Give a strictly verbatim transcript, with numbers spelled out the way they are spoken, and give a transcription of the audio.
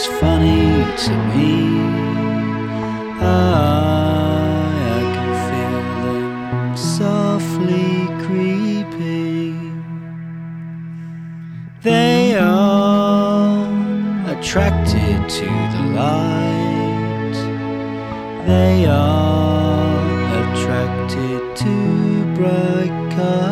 looks funny to me. I, I can feel them softly creeping. They are attracted to the light. They are attracted to bright colors.